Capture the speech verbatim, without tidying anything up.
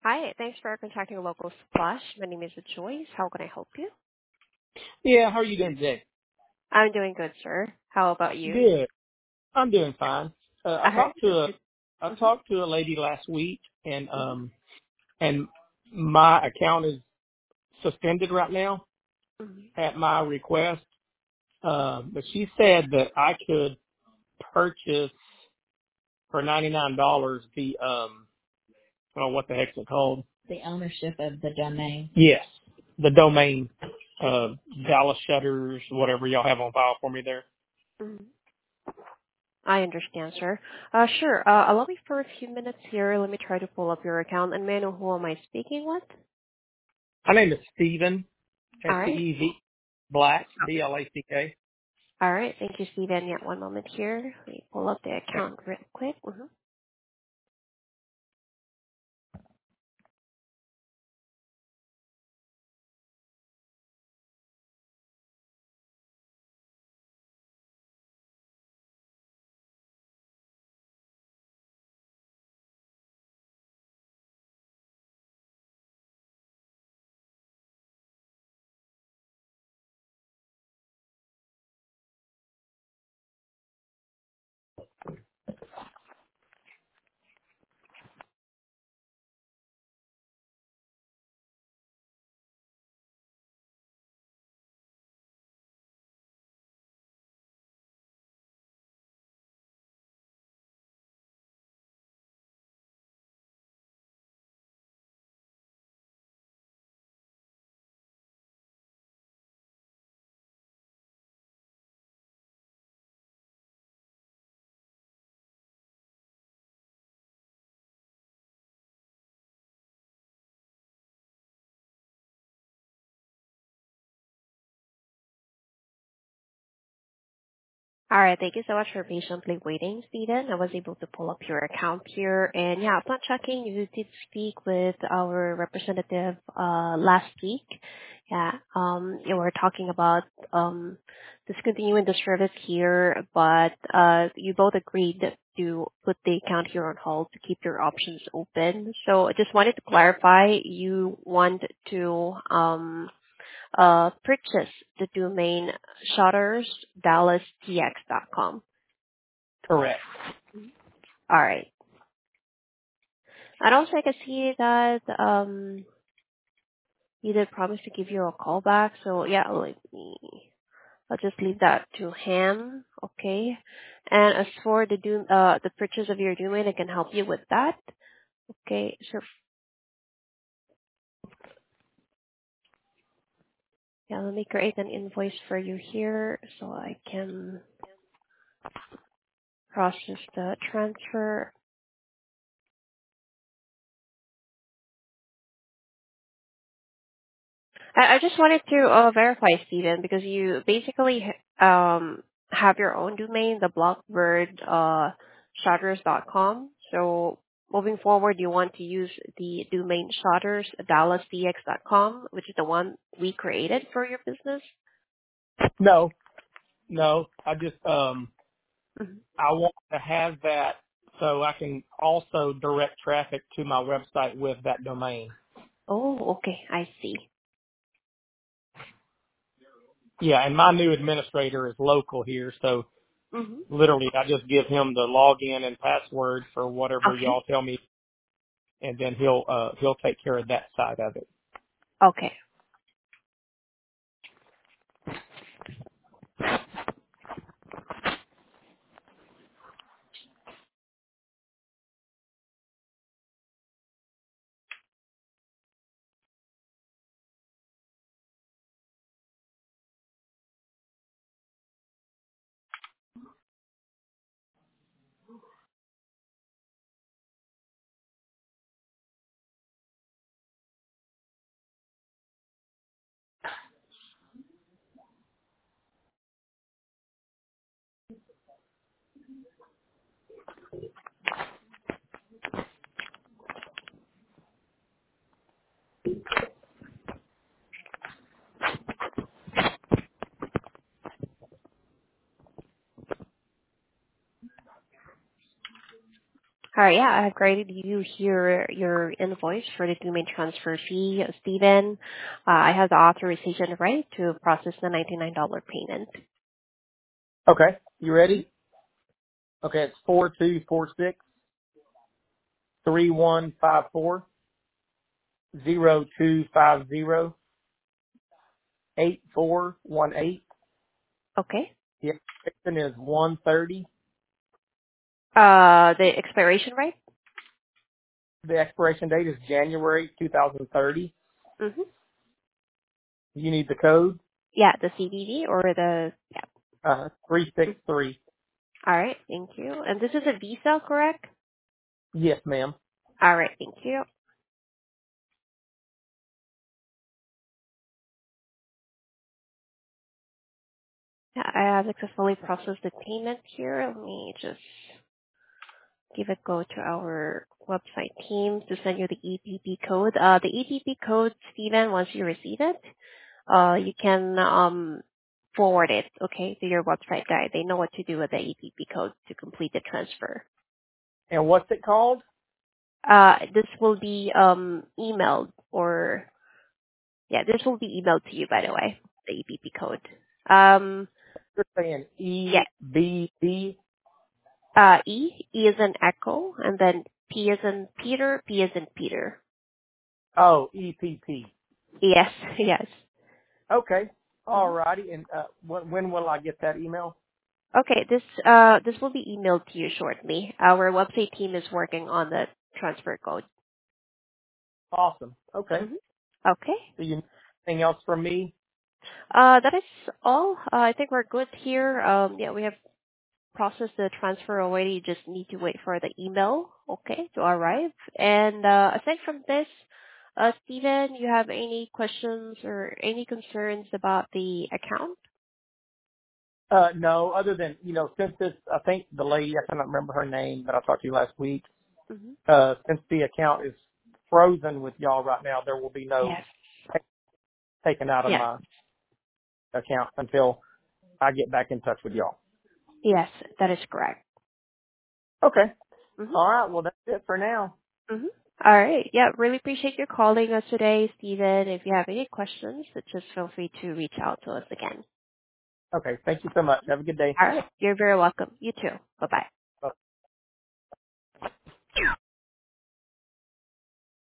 Hi, thanks for contacting Local Splash. My name is Joyce. How can I help you? Yeah, how are you doing today? I'm doing good, sir. How about you? Good. I'm doing fine. Uh, I All right, talked to that's a good. I Mm-hmm. talked to a lady last week, and Mm-hmm. um and my account is suspended right now Mm-hmm. at my request. Um, but she said that I could purchase for ninety nine dollars the um oh what the heck's it called? The ownership of the domain. Yes, the domain, uh Dallas Shutters, whatever y'all have on file for me there. Mm-hmm. I understand, sir. Uh, sure. Uh, allow me for a few minutes here. Let me try to pull up your account, and may I know who am I speaking with? My name is Stephen S All T right. E V Black B L A C K. All right. Thank you, Steven. Yeah, one moment here. Let me pull up the account real quick. Mm-hmm. All right. Thank you so much for patiently waiting, Steven. I was able to pull up your account here. And yeah, upon checking, you did speak with our representative uh, last week. Yeah, um, you were talking about um, discontinuing the service here, but uh, you both agreed to put the account here on hold to keep your options open. So I just wanted to clarify, you want to um, uh, purchase the domain shutters dallas t x dot com. Correct. All right. And also, I can see that um, he did promise to give you a call back. So yeah, let me. I'll just leave that to him. Okay. And as for the doom, uh, the purchase of your domain, I can help you with that. Okay. So yeah, let me create an invoice for you here so I can process the transfer. I, I just wanted to uh, verify, Steven, because you basically um, have your own domain, the Blockbird uh, shutters dot com. So moving forward, you want to use the domain shutters dallas d x dot com, which is the one we created for your business. No, no. I just um Mhm. I want to have that so I can also direct traffic to my website with that domain. Oh, okay. I see. Yeah, and my new administrator is local here, so hmm literally I just give him the login and password for whatever Okay. y'all tell me, and then he'll uh he'll take care of that side of it. Okay. All right, yeah, I have graded you here your invoice for the two-main transfer fee, Stephen. Uh, I have the authorization right to process the ninety-nine dollars payment. Okay. You Mhm. ready? Okay, it's four two four six three one five four zero two five zero eight four one eight. Okay. The expiration is one thirty. Uh, the expiration rate? The expiration date is January two thousand thirty. Mm-hmm. You need the code? Yeah, the C V V or the, yeah. Uh, Mm. three six three. All right, thank you. And this is a Visa, correct? Yes, ma'am. All right, thank you. Yeah, I have successfully processed the payment here. Let me just give a go to our website team to send you the E P P code. Uh, the E P P code, Steven, once you receive it, uh, you can um, forward it, okay, to your website guy. They know what to do with the E P P code to complete the transfer. And what's it called? Uh, this will be um, emailed or, yeah, this will be emailed to you, by the way, the E P P code. Um, You're saying yeah, E B B. uh, E, E is in Echo, and then P is in Peter, P is in Peter. Oh, E P P. Yes, yes. Okay. All Mhm. righty. And uh, when, when will I get that email? Okay, this uh this will be emailed to you shortly. Our website team is working on the transfer code. Awesome. Okay. hmm Okay. Do you need anything else from me? Uh, that is all. Uh, I think we're good here. Um, yeah, we have processed the transfer already. You just need to wait for the email, okay, to arrive. And uh, aside from this, uh, Steven, you have any questions or any concerns about the account? Uh, no, other than, you know, since this, I think the lady, I cannot remember her name, but I talked to you last week, hmm uh, since the account is frozen with y'all right now, there will be no Yes. pay taken out of Yes. my account until I get back in touch with y'all. Yes, that is correct. Okay. Mm-hmm. All right. Well, that's it for now. Mm-hmm. All right. Yeah, really appreciate you calling us today, Steven. If you have any questions, just feel free to reach out to us again. Okay. Thank you so much. Have a good day. All right. You're very welcome. You too. Bye-bye.